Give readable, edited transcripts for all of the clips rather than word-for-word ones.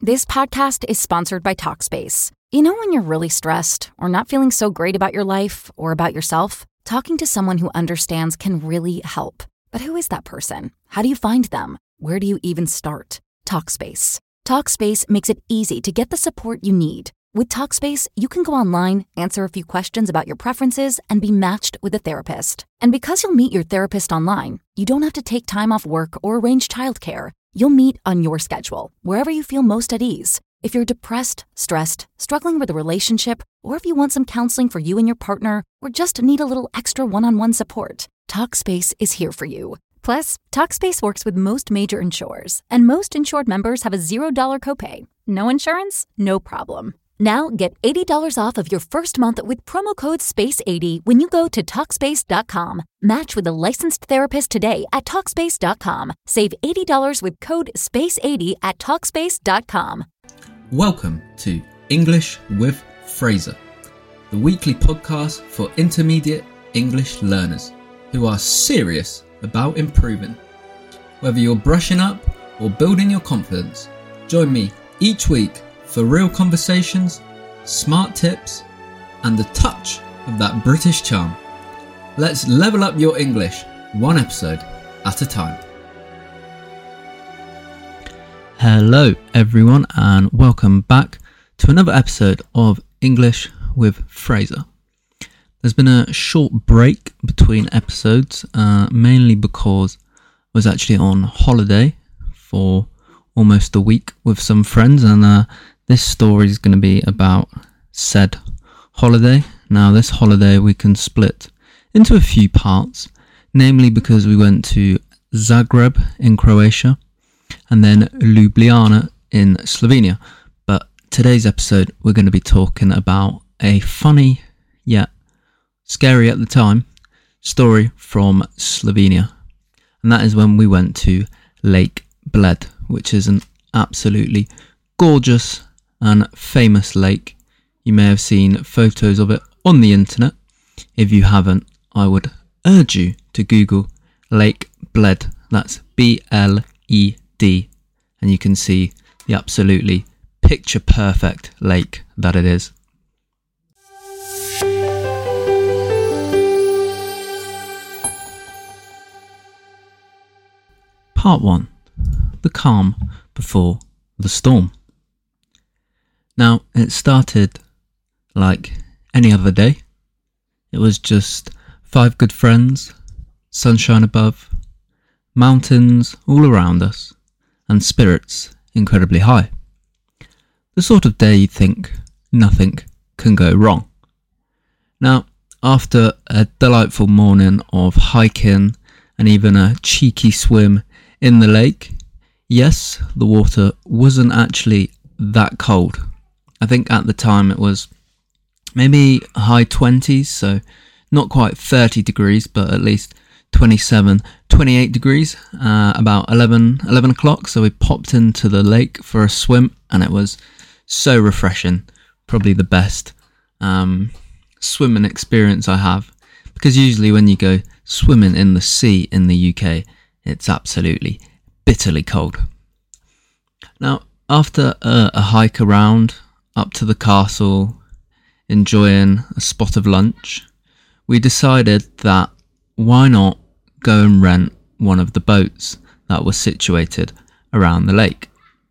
This podcast is sponsored by Talkspace. You know when you're really stressed or not feeling so great about your life or about yourself? Talking to someone who understands can really help. But who is that person? How do you find them? Where do you even start? Talkspace. Talkspace makes it easy to get the support you need. With Talkspace, you can go online, answer a few questions about your preferences, and be matched with a therapist. And because you'll meet your therapist online, you don't have to take time off work or arrange childcare. You'll meet on your schedule, wherever you feel most at ease. If you're depressed, stressed, struggling with a relationship, or if you want some counseling for you and your partner, or just need a little extra one-on-one support, Talkspace is here for you. Plus, Talkspace works with most major insurers, and most insured members have a $0 copay. No insurance? No problem. Now get $80 off of your first month with promo code SPACE80 when you go to Talkspace.com. Match with a licensed therapist today at Talkspace.com. Save $80 with code SPACE80 at Talkspace.com. Welcome to English with Fraser, the weekly podcast for intermediate English learners who are serious about improving. Whether you're brushing up or building your confidence, join me each week for real conversations, smart tips, and the touch of that British charm. Let's level up your English one episode at a time. Hello everyone, and welcome back to another episode of English with Fraser. There's been a short break between episodes, mainly because I was actually on holiday for almost a week with some friends, and this story is going to be about said holiday. Now, this holiday we can split into a few parts, namely because we went to Zagreb in Croatia and then Ljubljana in Slovenia. But today's episode we're going to be talking about a funny yet scary at the time story from Slovenia, and that is when we went to Lake Bled, which is an absolutely gorgeous and famous lake. You may have seen photos of it on the internet. If you haven't, I would urge you to Google Lake Bled. That's Bled, and you can see the absolutely picture perfect lake that it is. Part 1. The calm before the storm. Now, it started like any other day. It was just 5 good friends, sunshine above, mountains all around us, and spirits incredibly high. The sort of day you think nothing can go wrong. Now, after a delightful morning of hiking and even a cheeky swim in the lake, yes, the water wasn't actually that cold. I think at the time it was maybe high 20s, so not quite 30 degrees, but at least 27, 28 degrees, about 11 o'clock. So we popped into the lake for a swim, and it was so refreshing. Probably the best swimming experience I have, because usually when you go swimming in the sea in the UK, it's absolutely bitterly cold. Now, after a hike around up to the castle, enjoying a spot of lunch, we decided that why not go and rent one of the boats that was situated around the lake.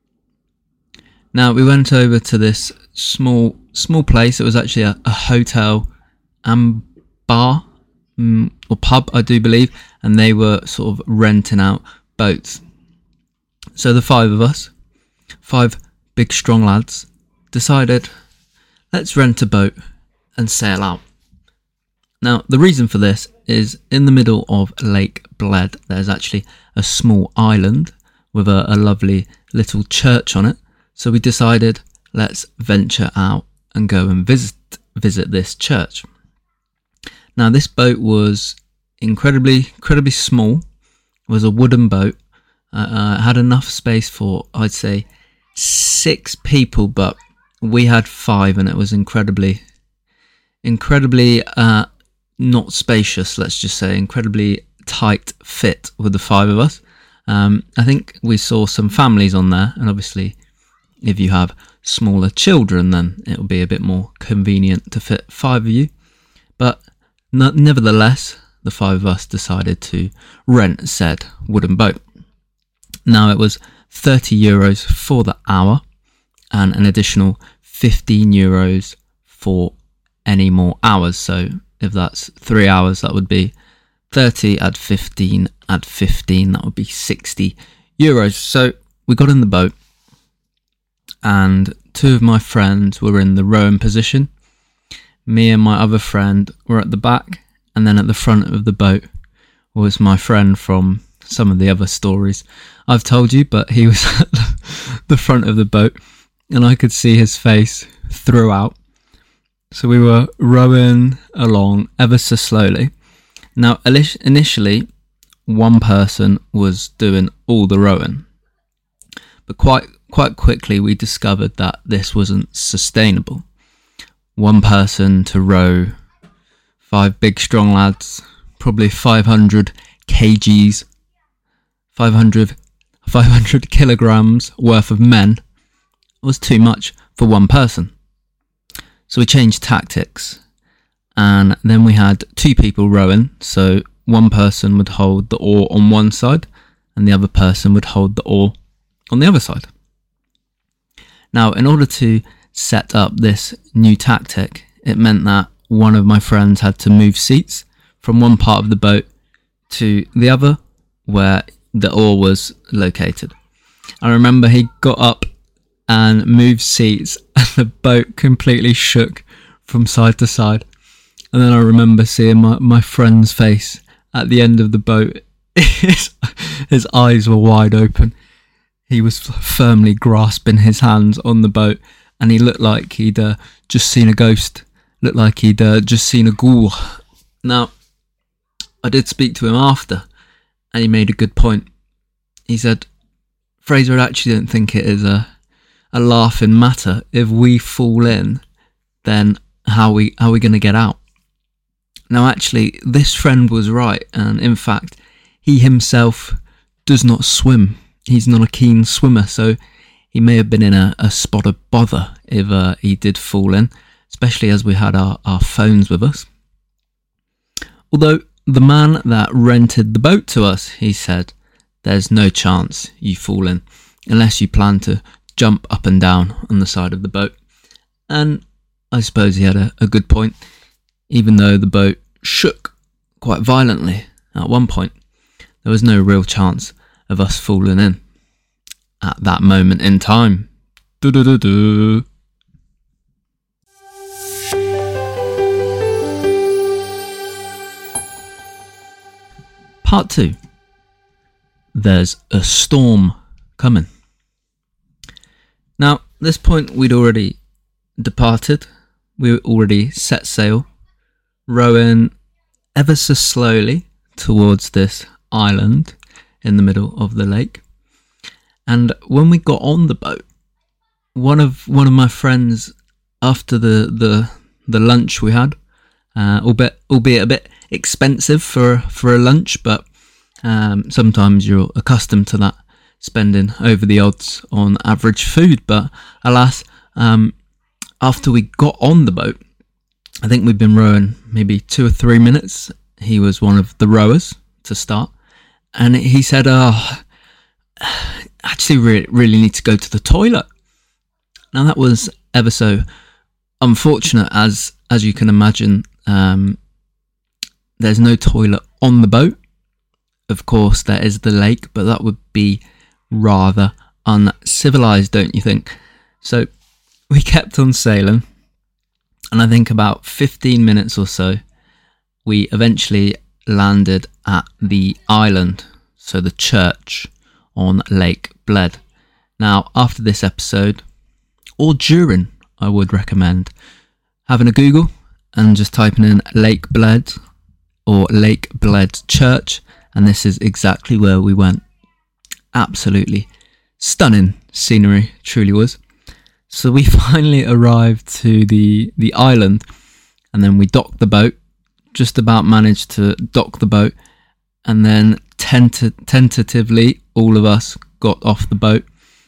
Now, we went over to this small place. It was actually a hotel and bar or pub, I do believe, and they were sort of renting out boats. So the 5 of us, 5 big strong lads, decided, let's rent a boat and sail out. Now, the reason for this is in the middle of Lake Bled, there's actually a small island with a lovely little church on it. So we decided, let's venture out and go and visit this church. Now, this boat was incredibly small. It was a wooden boat. It had enough space for, I'd say, 6 people, but we had 5, and it was incredibly not spacious, let's just say, incredibly tight fit with the 5 of us. I think we saw some families on there, and obviously If you have smaller children, then it'll be a bit more convenient to fit 5 of you. But nevertheless, the 5 of us decided to rent said wooden boat. Now, it was €30 for the hour and an additional €15 for any more hours. So if that's 3 hours, that would be 30 add 15 add 15, that would be €60. So we got in the boat, and 2 of my friends were in the rowing position. Me and my other friend were at the back, and then at the front of the boat was my friend from some of the other stories I've told you, but he was at the front of the boat, and I could see his face throughout. So we were rowing along ever so slowly. Now, initially, one person was doing all the rowing, but quite quickly we discovered that this wasn't sustainable. One person to row 5 big strong lads, probably 500 kgs, 500 kilograms worth of men, was too much for one person. So we changed tactics, and then we had 2 people rowing, so one person would hold the oar on one side and the other person would hold the oar on the other side. Now, in order to set up this new tactic, it meant that one of my friends had to move seats from one part of the boat to the other where the oar was located. I remember he got up and moved seats and the boat completely shook from side to side. And then I remember seeing my friend's face at the end of the boat. His eyes were wide open. He was firmly grasping his hands on the boat, and he looked like he'd just seen a ghost. Looked like he'd just seen a ghoul. Now, I did speak to him after, and he made a good point. He said, Fraser, I actually don't think it is a laughing matter. If we fall in, then how are we going to get out? Now, actually, this friend was right, and in fact, he himself does not swim. He's not a keen swimmer, so he may have been in a spot of bother if he did fall in, especially as we had our phones with us. Although the man that rented the boat to us, he said, there's no chance you fall in unless you plan to jump up and down on the side of the boat. And I suppose he had a good point, even though the boat shook quite violently at one point. There was no real chance of us falling in at that moment in time. Do-do-do-do. Part 2. There's a storm coming. Now, at this point we'd already departed. We already set sail, rowing ever so slowly towards this island in the middle of the lake. And when we got on the boat, one of my friends, after the lunch we had, albeit a bit expensive for a lunch, but sometimes you're accustomed to that, spending over the odds on average food. But alas, after we got on the boat, I think we'd been rowing maybe 2 or 3 minutes. He was one of the rowers to start, and he said, actually really need to go to the toilet. Now, that was ever so unfortunate, as you can imagine. There's no toilet on the boat. Of course, there is the lake, but that would be rather uncivilized, don't you think? So we kept on sailing, and I think about 15 minutes or so, we eventually landed at the island, so the church on Lake Bled. Now, after this episode, or during, I would recommend having a Google and just typing in Lake Bled or Lake Bled Church, and this is exactly where we went. Absolutely stunning scenery, truly was. So we finally arrived to the island, and then we docked the boat, just about managed to dock the boat, and then tentatively all of us got off the boat,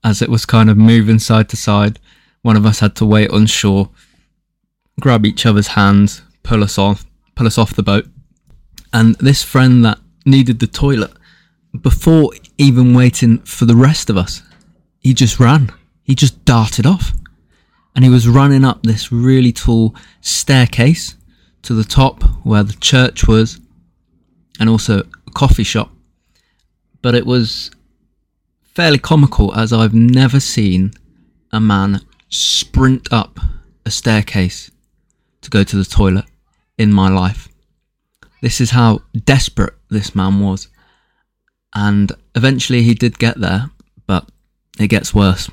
as it was kind of moving side to side. One of us had to wait on shore, grab each other's hands, pull us off the boat. And this friend that needed the toilet, before even waiting for the rest of us, he just ran. He just darted off. And he was running up this really tall staircase to the top where the church was, and also a coffee shop. But it was fairly comical, as I've never seen a man sprint up a staircase to go to the toilet in my life. This is how desperate this man was. And eventually he did get there, but it gets worse.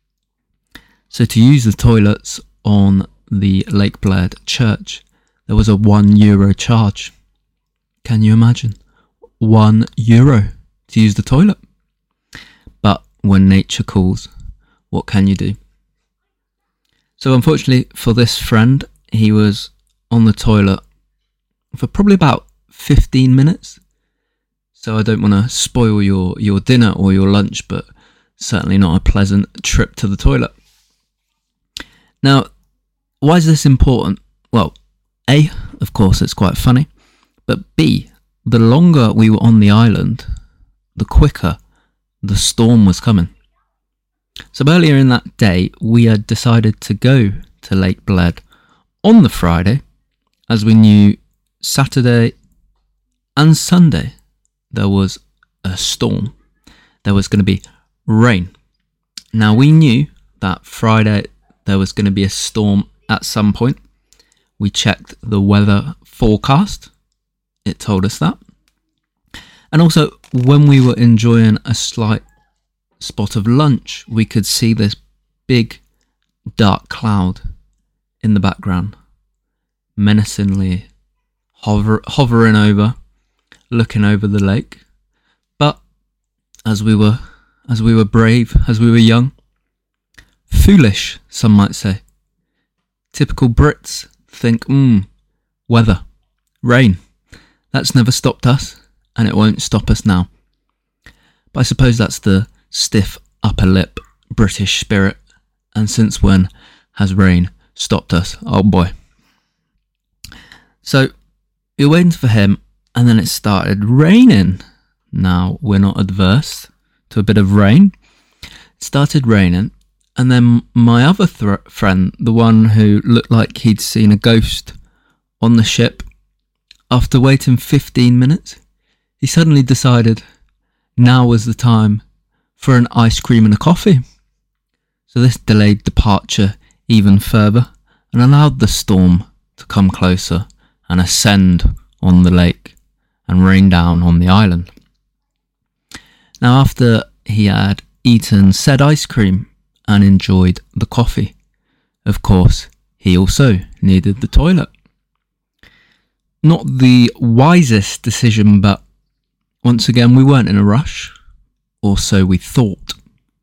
So to use the toilets on the Lake Bled church, there was a €1 charge. Can you imagine? €1 to use the toilet. But when nature calls, what can you do? So unfortunately for this friend, he was on the toilet for probably about 15 minutes. So I don't want to spoil your dinner or your lunch, but certainly not a pleasant trip to the toilet. Now, why is this important? Well, A, of course, it's quite funny. But B, the longer we were on the island, the quicker the storm was coming. So earlier in that day, we had decided to go to Lake Bled on the Friday, as we knew Saturday and Sunday there was a storm. There was going to be rain. Now we knew that Friday there was going to be a storm at some point. We checked the weather forecast. It told us that. And also, when we were enjoying a slight spot of lunch, we could see this big dark cloud in the background, menacingly hovering over, looking over the lake. But as we were brave, as we were young, foolish, some might say. Typical Brits think, weather, rain. That's never stopped us, and it won't stop us now. But I suppose that's the stiff upper lip British spirit. And since when has rain stopped us? Oh boy. So we were waiting for him, and then it started raining. Now, we're not adverse to a bit of rain. It started raining, and then my other friend, the one who looked like he'd seen a ghost on the ship, after waiting 15 minutes, he suddenly decided now was the time for an ice cream and a coffee. So this delayed departure even further and allowed the storm to come closer and ascend on the lake and rain down on the island. Now, after he had eaten said ice cream and enjoyed the coffee, of course, he also needed the toilet. Not the wisest decision, but once again, we weren't in a rush, or so we thought.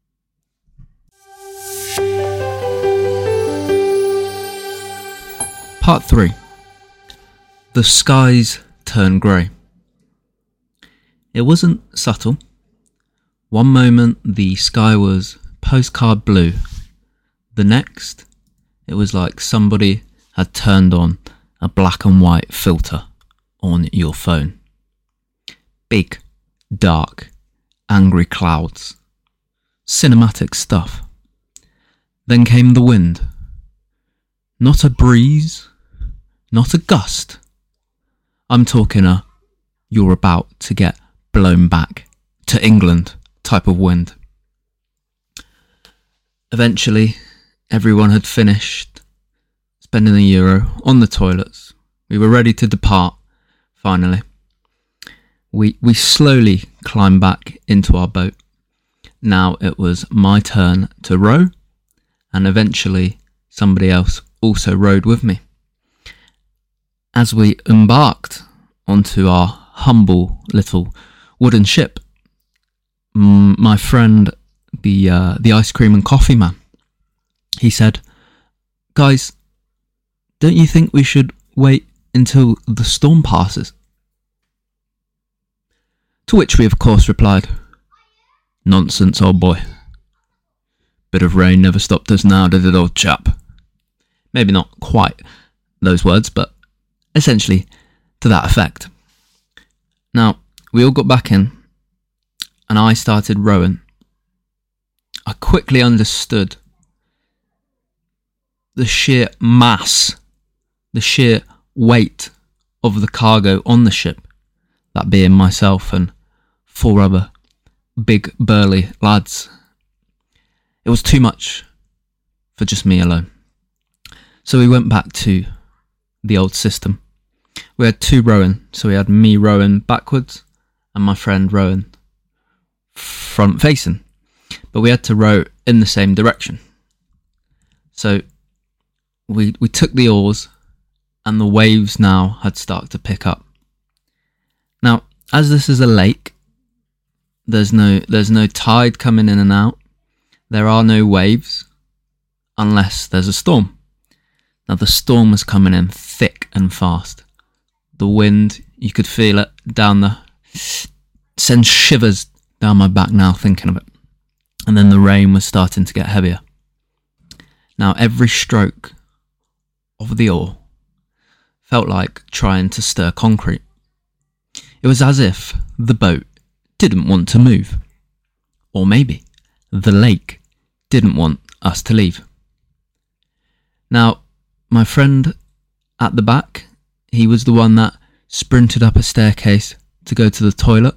Part 3. The skies turn grey. It wasn't subtle. One moment the sky was postcard blue. The next, it was like somebody had turned on a black and white filter on your phone. Big, dark, angry clouds. Cinematic stuff. Then came the wind. Not a breeze, not a gust. I'm talking a you're about to get blown back to England type of wind. Eventually, everyone had finished spending €1 on the toilets. We were ready to depart, finally. We slowly climbed back into our boat. Now it was my turn to row, and eventually somebody else also rowed with me. As we embarked onto our humble little wooden ship, my friend, the ice cream and coffee man, he said, "Guys, don't you think we should wait until the storm passes?" To which we of course replied, "Nonsense, old boy. Bit of rain never stopped us now, did it, old chap? Maybe not quite those words, but essentially to that effect. Now, we all got back in, and I started rowing. I quickly understood the sheer mass, the sheer weight of the cargo on the ship, that being myself and 4 other big burly lads. It was too much for just me alone. So we went back to the old system. We had 2 rowing, so we had me rowing backwards and my friend rowing front facing, but we had to row in the same direction. So we took the oars, and the waves now had started to pick up. Now, as this is a lake, there's no tide coming in and out. There are no waves unless there's a storm. Now, the storm was coming in thick and fast. The wind, you could feel it send shivers down my back now thinking of it. And then the rain was starting to get heavier. Now, every stroke of the oar felt like trying to stir concrete. It was as if the boat didn't want to move. Or maybe the lake didn't want us to leave. Now, my friend at the back, he was the one that sprinted up a staircase to go to the toilet.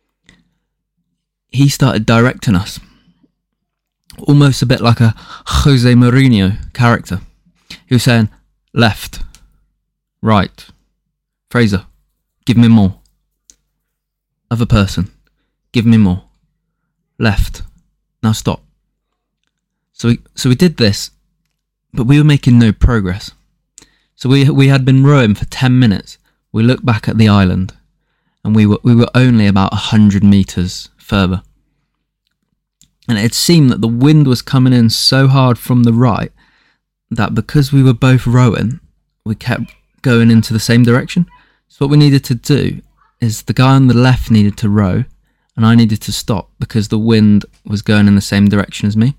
He started directing us, almost a bit like a Jose Mourinho character. He was saying, left, right, Fraser, give me more. Other person, give me more. Left, now stop. So we did this, but we were making no progress. So we had been rowing for 10 minutes. We looked back at the island, and we were only about 100 metres further. And it seemed that the wind was coming in so hard from the right that because we were both rowing, we kept going into the same direction. So what we needed to do is the guy on the left needed to row, and I needed to stop because the wind was going in the same direction as me.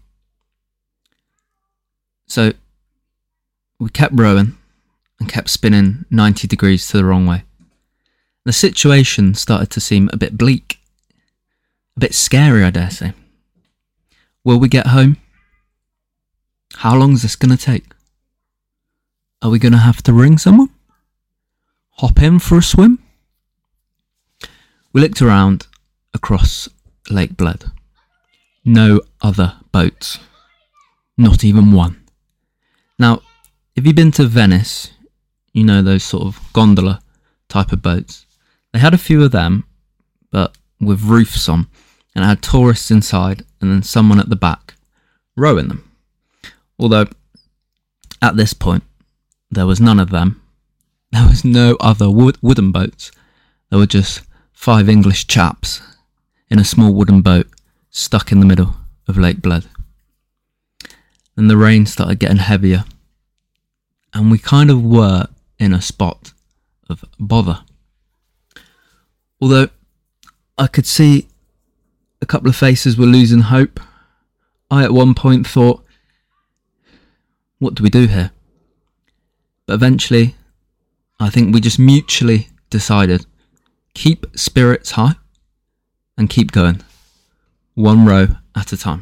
So we kept rowing and kept spinning 90 degrees to the wrong way. The situation started to seem a bit bleak, a bit scary, I dare say. Will we get home? How long is this going to take? Are we going to have to ring someone? Hop in for a swim? We looked around across Lake Bled. No other boats. Not even one. Now, if you've been to Venice, you know those sort of gondola type of boats. They had a few of them, but with roofs on, and it had tourists inside and then someone at the back rowing them. Although, at this point, there was none of them. There was no other wooden boats. There were just 5 English chaps in a small wooden boat stuck in the middle of Lake Bled. And the rain started getting heavier, and we kind of were in a spot of bother. Although I could see a couple of faces were losing hope, I at one point thought, what do we do here? But eventually, I think we just mutually decided, keep spirits high and keep going, one row at a time.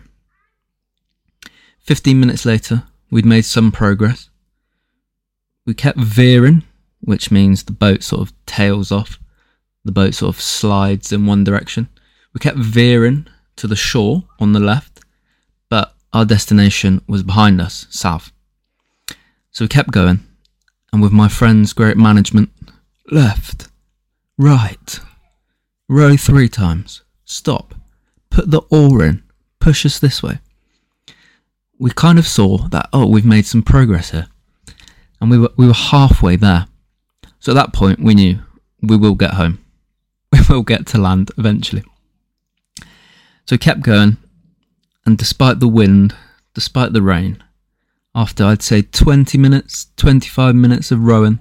15 minutes later, we'd made some progress. We kept veering, which means the boat sort of tails off. The boat sort of slides in one direction. We kept veering to the shore on the left, but our destination was behind us, south. So we kept going, and with my friend's great management, left, right, row 3 times, stop, put the oar in, push us this way. We kind of saw that, we've made some progress here. And we were halfway there. So at that point, we knew we will get home. We will get to land eventually. So we kept going, and despite the wind, despite the rain, after I'd say 20 minutes, 25 minutes of rowing,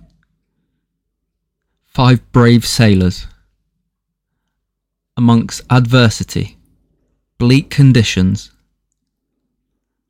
5 brave sailors, amongst adversity, bleak conditions,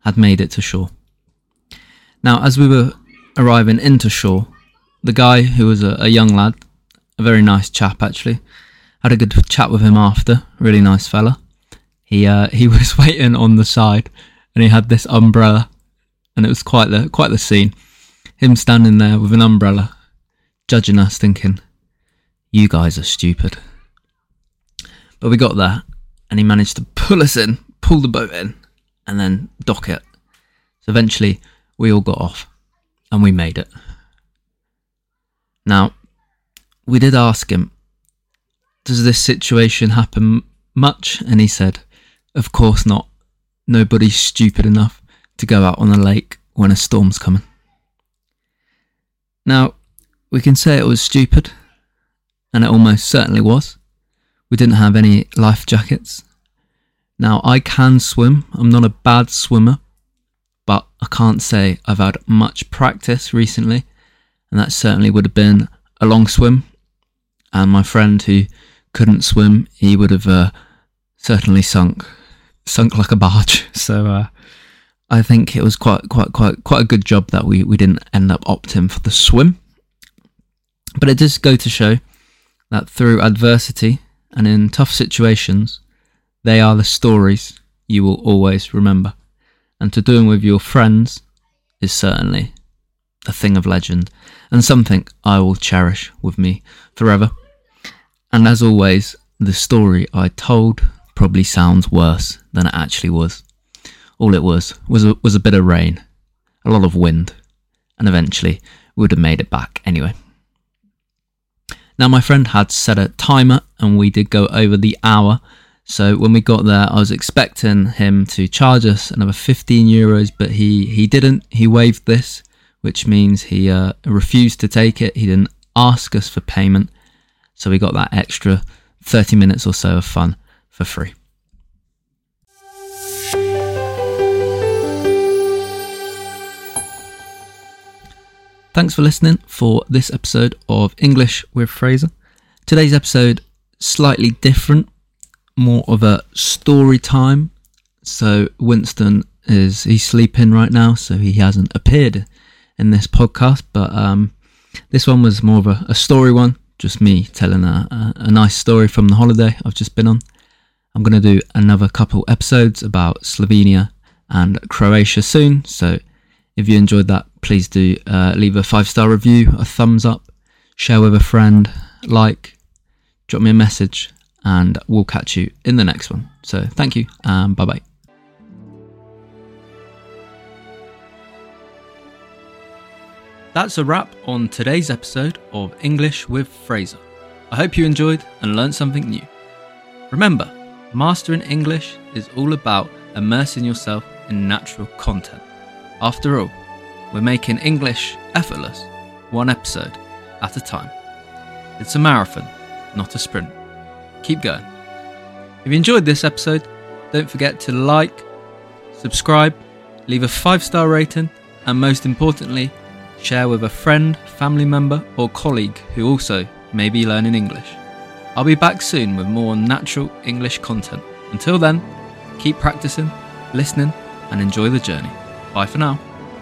had made it to shore. Now, as we were arriving into shore, the guy, who was a young lad, a very nice chap actually, had a good chat with him after, really nice fella. He was waiting on the side, and he had this umbrella, and it was quite the scene. Him standing there with an umbrella, judging us, thinking, "You guys are stupid." But we got there, and he managed to pull the boat in, and then dock it. So eventually, we all got off, and we made it. Now, we did ask him, "Does this situation happen much?" And he said, "Of course not. Nobody's stupid enough to go out on a lake when a storm's coming." Now, we can say it was stupid, and it almost certainly was. We didn't have any life jackets. Now, I can swim. I'm not a bad swimmer, but I can't say I've had much practice recently, and that certainly would have been a long swim. And my friend who couldn't swim, he would have certainly sunk like a barge. So I think it was quite a good job that we didn't end up opting for the swim. But it does go to show that through adversity and in tough situations, they are the stories you will always remember. And to doing with your friends is certainly a thing of legend, and something I will cherish with me forever. And as always, the story I told probably sounds worse than it actually was. All it was a bit of rain, a lot of wind, and eventually we would have made it back anyway. Now, my friend had set a timer, and we did go over the hour. So when we got there, I was expecting him to charge us another €15, but he didn't. He waived this, which means he refused to take it. He didn't ask us for payment. So we got that extra 30 minutes or so of fun for free. Thanks for listening for this episode of English with Fraser. Today's episode, slightly different, more of a story time. So Winston he's sleeping right now, so he hasn't appeared in this podcast, but this one was more of a story one, just me telling a nice story from the holiday I've just been on. I'm going to do another couple episodes about Slovenia and Croatia soon, so if you enjoyed that, please do leave a 5-star review, a thumbs up, share with a friend, drop me a message, and we'll catch you in the next one. So thank you, and bye-bye. That's a wrap on today's episode of English with Fraser. I hope you enjoyed and learned something new. Remember, mastering English is all about immersing yourself in natural content. After all, we're making English effortless, one episode at a time. It's a marathon, not a sprint. Keep going. If you enjoyed this episode, don't forget to like, subscribe, leave a 5-star rating, and most importantly, share with a friend, family member, or colleague who also may be learning English. I'll be back soon with more natural English content. Until then, keep practicing, listening, and enjoy the journey. Bye for now.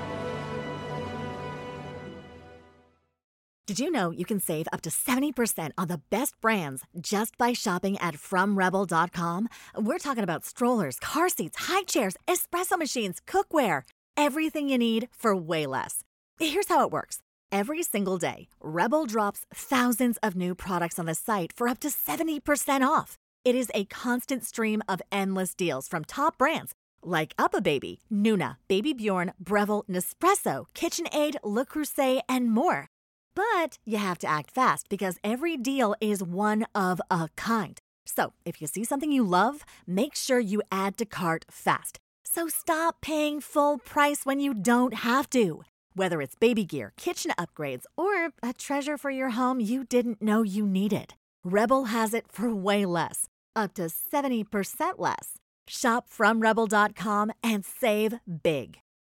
Did you know you can save up to 70% on the best brands just by shopping at FromRebel.com? We're talking about strollers, car seats, high chairs, espresso machines, cookware, everything you need for way less. Here's how it works. Every single day, Rebel drops thousands of new products on the site for up to 70% off. It is a constant stream of endless deals from top brands like UPPAbaby, Nuna, Baby Bjorn, Breville, Nespresso, KitchenAid, Le Creuset, and more. But you have to act fast because every deal is one of a kind. So if you see something you love, make sure you add to cart fast. So stop paying full price when you don't have to. Whether it's baby gear, kitchen upgrades, or a treasure for your home you didn't know you needed, Rebel has it for way less, up to 70% less. Shop from Rebel.com and save big.